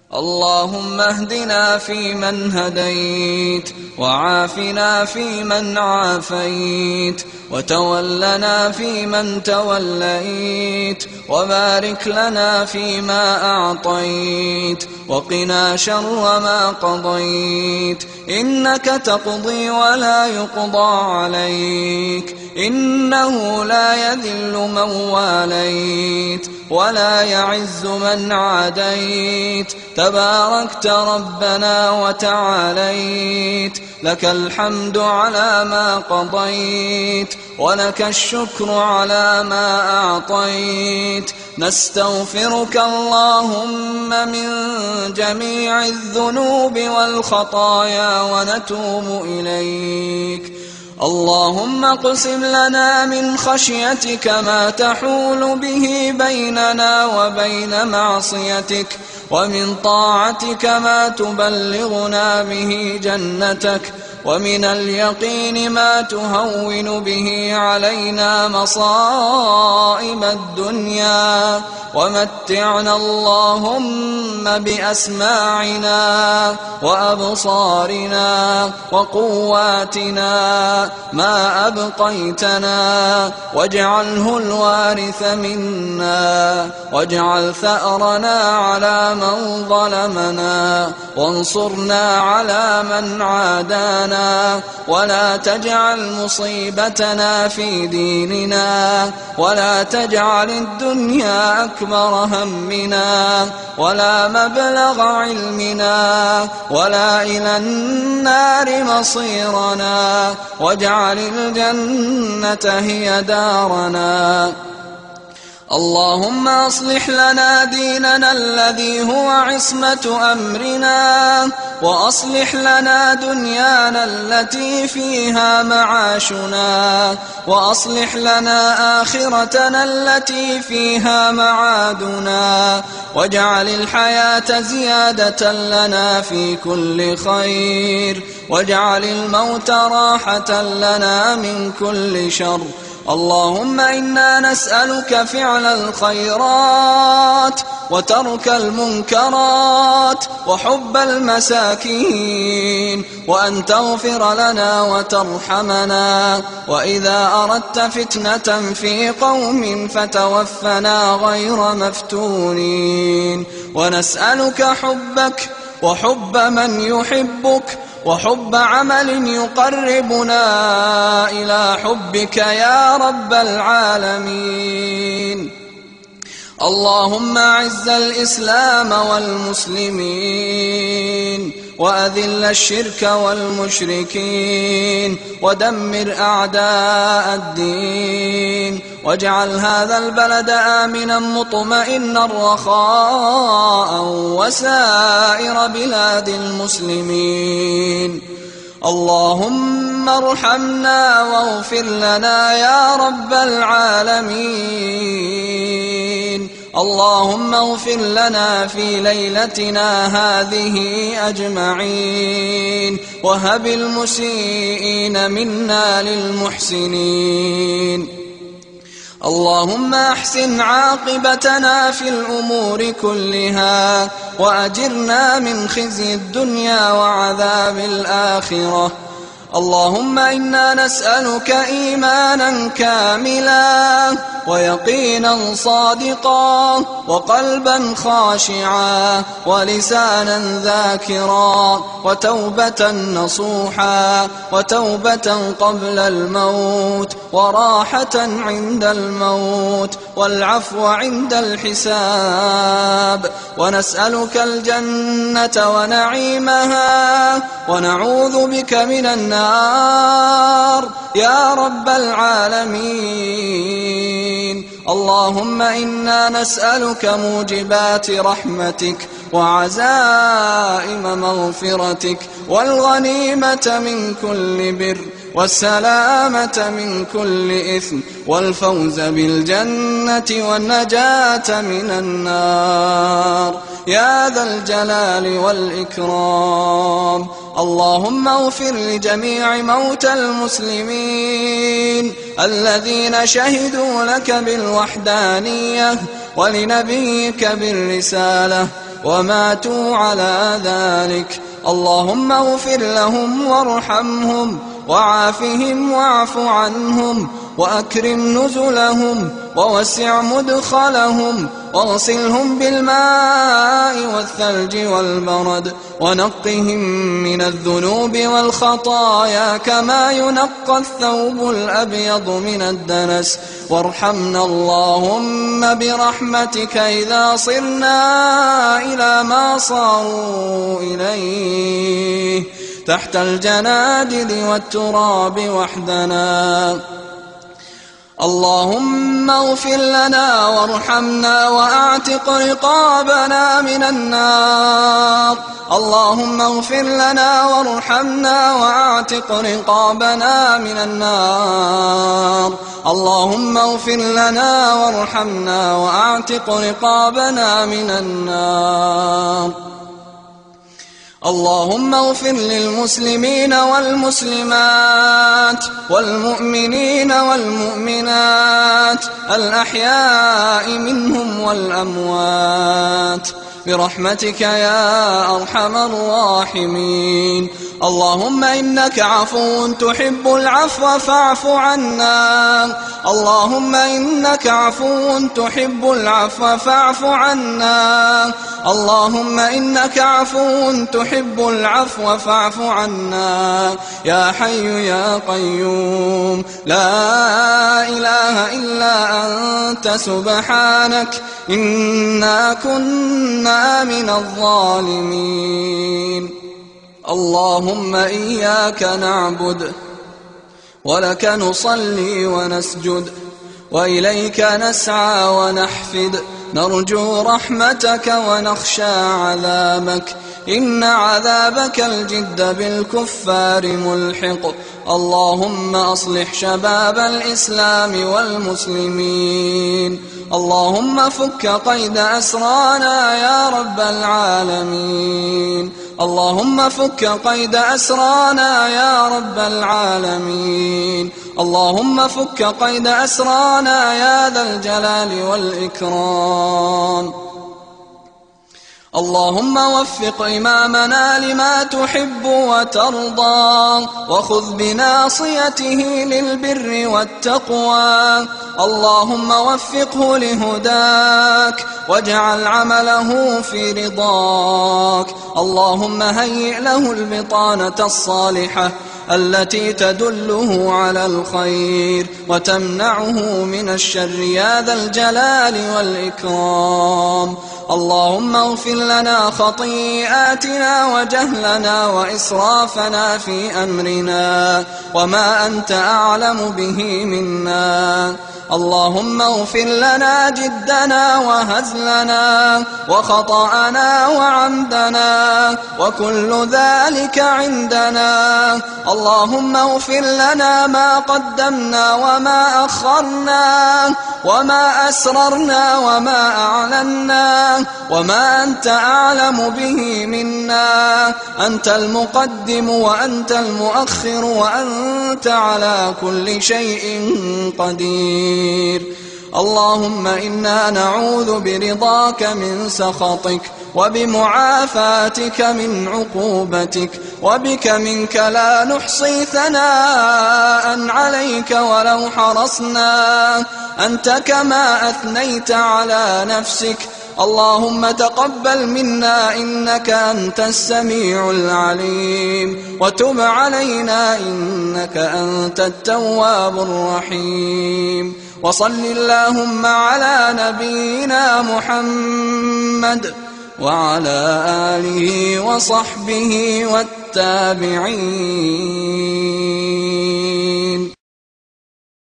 اللهم اهدنا فيمن هديت، وعافنا فيمن عافيت، وتولنا فيمن توليت، وبارك لنا فيما أعطيت، وقنا شر ما قضيت، إنك تقضي ولا يقضى عليك، إنه لا يذل من واليت ولا يعز من عاديت، تباركت ربنا وتعاليت، لك الحمد على ما قضيت، ولك الشكر على ما أعطيت، نستغفرك اللهم من جميع الذنوب والخطايا ونتوب إليك. اللهم اقسم لنا من خشيتك ما تحول به بيننا وبين معصيتك، ومن طاعتك ما تبلغنا به جنتك، ومن اليقين ما تهون به علينا مصائب الدنيا، ومتعنا اللهم بأسماعنا وأبصارنا وقواتنا ما أبقيتنا، واجعله الوارث منا، واجعل ثأرنا على من ظلمنا، وانصرنا على من عادانا، ولا تجعل مصيبتنا في ديننا، ولا تجعل الدنيا أكبر همنا، ولا مبلغ علمنا، ولا إلى النار مصيرنا، واجعل الجنة هي دارنا. اللهم أصلح لنا ديننا الذي هو عصمة أمرنا، وأصلح لنا دنيانا التي فيها معاشنا، وأصلح لنا آخرتنا التي فيها معادنا، واجعل الحياة زيادة لنا في كل خير، واجعل الموت راحة لنا من كل شر. اللهم إنا نسألك فعل الخيرات، وترك المنكرات، وحب المساكين، وأن تغفر لنا وترحمنا، وإذا أردت فتنة في قوم فتوفنا غير مفتونين. ونسألك حبك وحب من يحبك، وحب عمل يقربنا إلى حبك يا رب العالمين. اللهم أعز الإسلام والمسلمين، وأذل الشرك والمشركين، ودمر أعداء الدين، واجعل هذا البلد آمنا مطمئنا رخاء وسائر بلاد المسلمين. اللهم ارحمنا واغفر لنا يا رب العالمين. اللهم اغفر لنا في ليلتنا هذه أجمعين، وهب المسيئين منا للمحسنين. اللهم أحسن عاقبتنا في الأمور كلها، وأجرنا من خزي الدنيا وعذاب الآخرة. اللهم إنا نسألك إيمانا كاملا، ويقينا صادقا، وقلبا خاشعا، ولسانا ذاكرا، وتوبة نصوحا، وتوبة قبل الموت، وراحة عند الموت، والعفو عند الحساب. ونسألك الجنة ونعيمها، ونعوذ بك من النار يا رب العالمين. اللهم إنا نسألك موجبات رحمتك، وعزائم مغفرتك، والغنيمة من كل بر، والسلامة من كل إثم، والفوز بالجنة والنجاة من النار يا ذا الجلال والإكرام. اللهم اغفر لجميع موتى المسلمين الذين شهدوا لك بالوحدانية ولنبيك بالرسالة، وماتوا على ذلك. اللهم اغفر لهم وارحمهم وعافهم واعف عنهم وأكرم نزلهم ووسع مدخلهم واغسلهم بالماء والثلج والبرد ونقهم من الذنوب والخطايا كما ينقى الثوب الأبيض من الدنس. وارحمنا اللهم برحمتك إذا صرنا إلى ما صاروا إليه تحت الجنادل والتراب وحدنا. اللهم اغفر لنا وارحمنا وأعتق رقابنا من النار. اللهم اغفر لنا وارحمنا وأعتق رقابنا من النار. اللهم اغفر لنا وارحمنا وأعتق رقابنا من النار. اللهم اغفر للمسلمين والمسلمات والمؤمنين والمؤمنات الأحياء منهم والأموات برحمتك يا أرحم الراحمين. اللهم إنك عفو تحب العفو فاعف عنا. اللهم إنك عفو تحب العفو فاعف عنا. اللهم إنك عفو تحب العفو فاعف عنا. يا حي يا قيوم لا إله إلا أنت سبحانك إنا كنا من الظالمين. اللهم إياك نعبد ولك نصلي ونسجد وإليك نسعى ونحفد نرجو رحمتك ونخشى عذابك إن عذابك الجد بالكفار ملحق. اللهم أصلح شباب الإسلام والمسلمين. اللهم فك قيد أسرانا يا رب العالمين. اللهم فك قيد أسرانا يا رب العالمين. اللهم فك قيد أسرانا يا ذا الجلال والإكرام. اللهم وفق إمامنا لما تحب وترضى وخذ بناصيته للبر والتقوى. اللهم وفقه لهداك واجعل عمله في رضاك. اللهم هيئ له البطانة الصالحة التي تدله على الخير وتمنعه من الشر يا ذا الجلال والإكرام. اللهم اغفر لنا خطيئاتنا وجهلنا وإسرافنا في أمرنا وما أنت أعلم به منا. اللهم اغفر لنا جدنا وهزلنا وخطأنا وعمدنا وكل ذلك عندنا. اللهم اغفر لنا ما قدمنا وما أخرنا وما أسررنا وما أعلنا وما أنت أعلم به منا. أنت المقدم وأنت المؤخر وأنت على كل شيء قدير. اللهم إنا نعوذ برضاك من سخطك وبمعافاتك من عقوبتك وبك منك لا نحصي ثناء عليك ولو حرصنا أنت كما أثنيت على نفسك. اللهم تقبل منا إنك أنت السميع العليم وتب علينا إنك أنت التواب الرحيم. وصل اللهم على نبينا محمد وعلى آله وصحبه والتابعين.